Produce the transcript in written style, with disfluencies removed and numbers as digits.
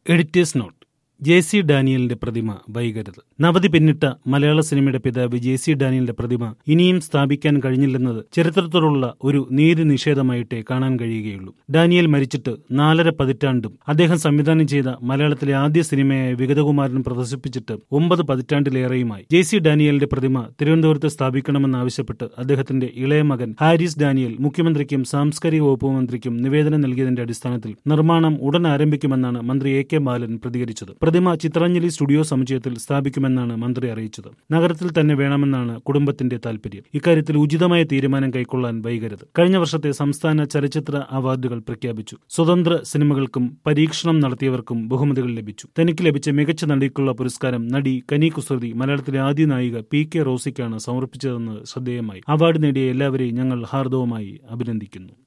Editors not. JC. ഡാനിയലിന്റെ പ്രതിമ വൈകരുത്. നവതി പിന്നിട്ട മലയാള സിനിമയുടെ പിതാവ് ജെ.സി. ഡാനിയലിന്റെ പ്രതിമ ഇനിയും സ്ഥാപിക്കാൻ കഴിഞ്ഞില്ലെന്നത് ചരിത്രത്തോടുള്ള ഒരു നീതി നിഷേധമായിട്ടേ കാണാൻ കഴിയുകയുള്ളൂ. ഡാനിയൽ മരിച്ചിട്ട് 4.5 പതിറ്റാണ്ടും അദ്ദേഹം സംവിധാനം ചെയ്ത മലയാളത്തിലെ ആദ്യ സിനിമയായ വിഗതകുമാരൻ പ്രദർശിപ്പിച്ചിട്ട് 9 പതിറ്റാണ്ടിലേറെയുമായി. ജെ.സി. ഡാനിയലിന്റെ പ്രതിമ തിരുവനന്തപുരത്ത് സ്ഥാപിക്കണമെന്നാവശ്യപ്പെട്ട് അദ്ദേഹത്തിന്റെ ഇളയ മകൻ ഹാരിസ് ഡാനിയൽ മുഖ്യമന്ത്രിക്കും സാംസ്കാരിക വകുപ്പ് മന്ത്രിക്കും നിവേദനം നൽകിയതിന്റെ അടിസ്ഥാനത്തിൽ നിർമ്മാണം ഉടൻ ആരംഭിക്കുമെന്നാണ് മന്ത്രി എ.കെ. ബാലൻ പ്രതികരിച്ചത്. പ്രതിമ ചിത്രാഞ്ജലി സ്റ്റുഡിയോ സമുച്ചയത്തിൽ സ്ഥാപിക്കുമെന്നാണ് മന്ത്രി അറിയിച്ചത്. നഗരത്തിൽ തന്നെ വേണമെന്നാണ് കുടുംബത്തിന്റെ താൽപര്യം. ഇക്കാര്യത്തിൽ ഉചിതമായ തീരുമാനം കൈക്കൊള്ളാൻ വൈകരുത്. കഴിഞ്ഞ വർഷത്തെ സംസ്ഥാന ചലച്ചിത്ര അവാർഡുകൾ പ്രഖ്യാപിച്ചു. സ്വതന്ത്ര സിനിമകൾക്കും പരീക്ഷണം നടത്തിയവർക്കും ബഹുമതികൾ ലഭിച്ചു. തനിക്ക് ലഭിച്ച മികച്ച നടിക്കുള്ള പുരസ്കാരം നടി കനി കുസൃതി മലയാളത്തിലെ ആദ്യ നായിക പി.കെ. റോസിക്കാണ് സമർപ്പിച്ചതെന്ന് ശ്രദ്ധേയമായി. അവാർഡ് നേടിയ എല്ലാവരെയും ഞങ്ങൾ ഹാർദവമായി അഭിനന്ദിക്കുന്നു.